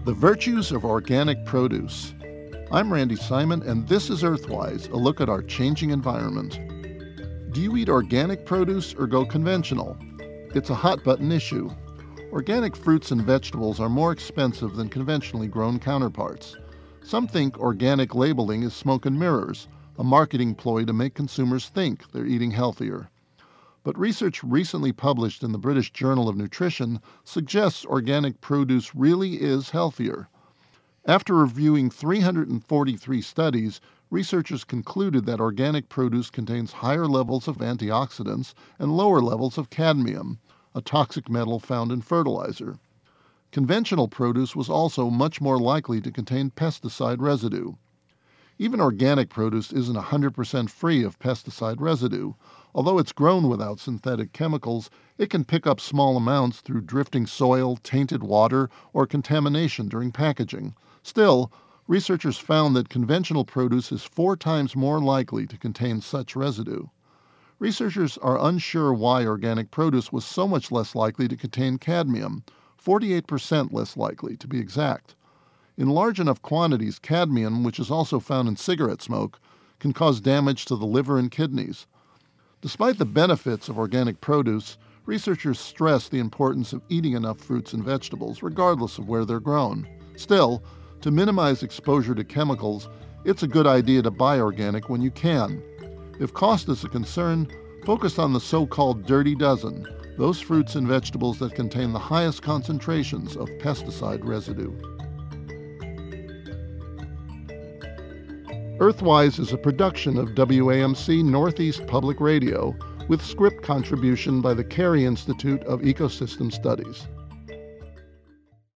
The Virtues of Organic Produce. I'm Randy Simon, and this is Earthwise, a look at our changing environment. Do you eat organic produce or go conventional? It's a hot-button issue. Organic fruits and vegetables are more expensive than conventionally grown counterparts. Some think organic labeling is smoke and mirrors, a marketing ploy to make consumers think they're eating healthier. But research recently published in the British Journal of Nutrition suggests organic produce really is healthier. After reviewing 343 studies, researchers concluded that organic produce contains higher levels of antioxidants and lower levels of cadmium, a toxic metal found in fertilizer. Conventional produce was also much more likely to contain pesticide residue. Even organic produce isn't 100% free of pesticide residue. Although it's grown without synthetic chemicals, it can pick up small amounts through drifting soil, tainted water, or contamination during packaging. Still, researchers found that conventional produce is 4 times more likely to contain such residue. Researchers are unsure why organic produce was so much less likely to contain cadmium, 48% less likely to be exact. In large enough quantities, cadmium, which is also found in cigarette smoke, can cause damage to the liver and kidneys. Despite the benefits of organic produce, researchers stress the importance of eating enough fruits and vegetables, regardless of where they're grown. Still, to minimize exposure to chemicals, it's a good idea to buy organic when you can. If cost is a concern, focus on the so-called dirty dozen, those fruits and vegetables that contain the highest concentrations of pesticide residue. Earthwise is a production of WAMC Northeast Public Radio with script contribution by the Carey Institute of Ecosystem Studies.